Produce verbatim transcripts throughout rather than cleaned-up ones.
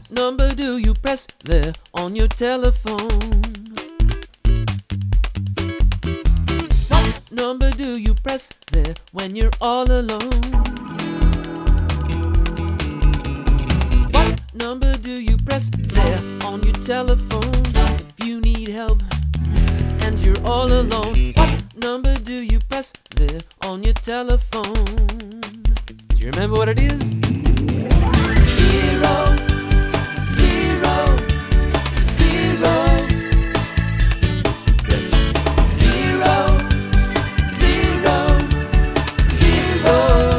number do you press there on your telephone? What number do you press there when you're all alone? What number do you press there on your telephone if you need help and you're all alone? What number do you press there on your telephone? Do you remember what it is? Zero, zero, zero. Yes. Zero, zero, zero.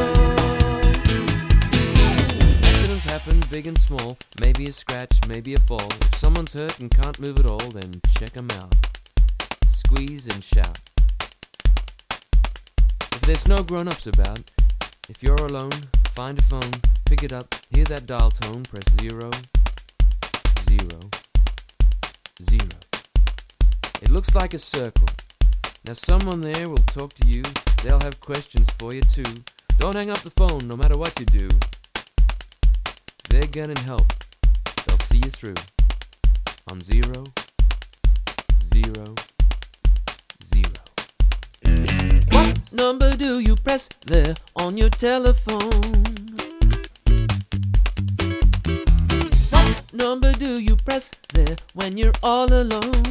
Accidents happen, big and small. Maybe a scratch, maybe a fall. If someone's hurt and can't move at all, then check 'em out. Squeeze and shout. If there's no grown-ups about, if you're alone, find a phone, pick it up, hear that dial tone, press zero, zero, zero. It looks like a circle. Now someone there will talk to you, they'll have questions for you too. Don't hang up the phone no matter what you do. They're gonna help, they'll see you through. On zero, zero, zero. What number do you press there on your telephone? What number do you press there when you're all alone?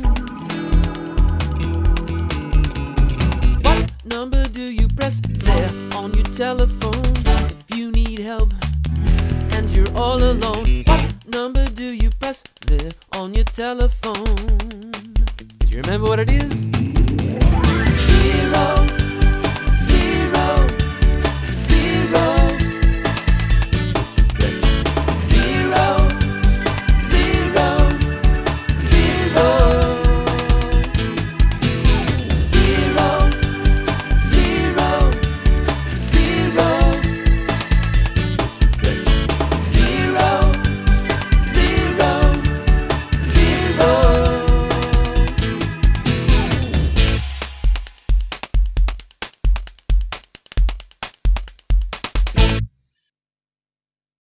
What number do you press there on your telephone if you need help and you're all alone? What number do you press there on your telephone? Do you remember what it is? Zero.